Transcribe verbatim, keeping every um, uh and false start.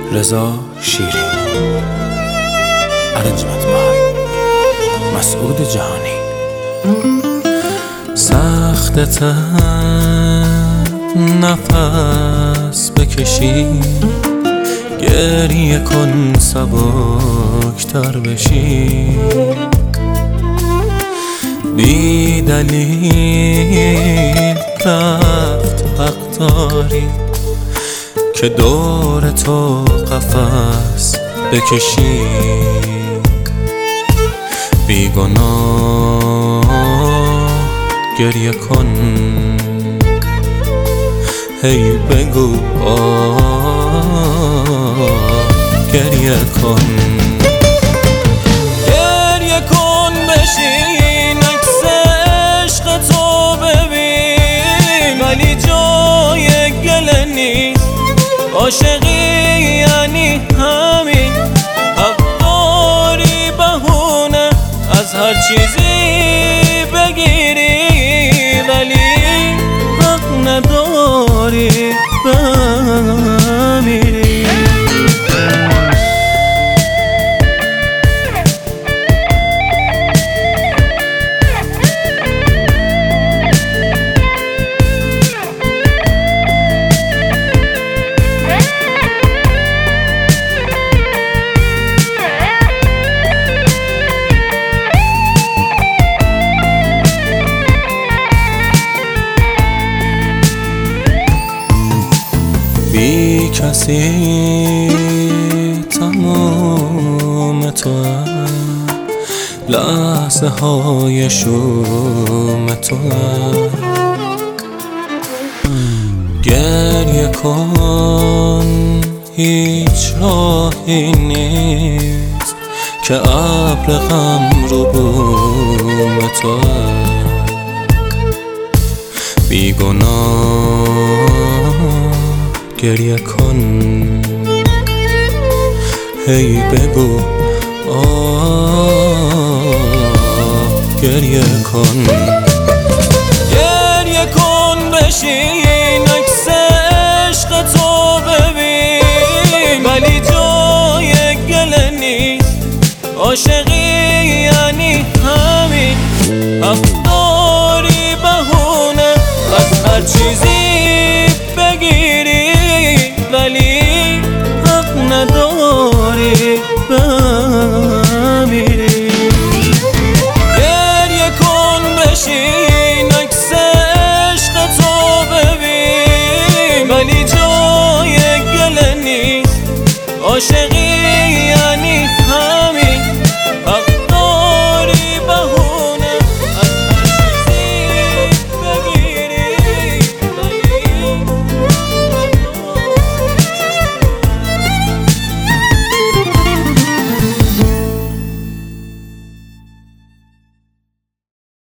رضا شیری. Arrangement by مسعود جهانی. سخت نفس بکشی، گریه کن سبکتر بشی، بی دلیل رفت حق داری که دور تو قفس بکشی. بی گناه گریه کن، هی بگو آه گریه کن. گریه کن بشین عکس عشق تو ببین، ولی جای گله نیست. عاشقی یعنی همین، حق داری بهونه از هر چیزی بگیری، ولی حق نداری بمیری. بی کسی تمام تو، لحظه های شوم تو. گریه کن، هیچ راهی نیست که ابر غم رو بوم تو. بی گناه گریه کن، هی بگو آه گریه کن. گریه کن بشین عکس عشق تو ببین، ولی جای گله نیست. عاشقی یعنی همین، حق داری بهونه از هر چیزی بگیری، ولی حق نداری بمیری. گریه کن بشین عکس عشق تو ببین، ولی جای گله نیست. عاشقی یعنی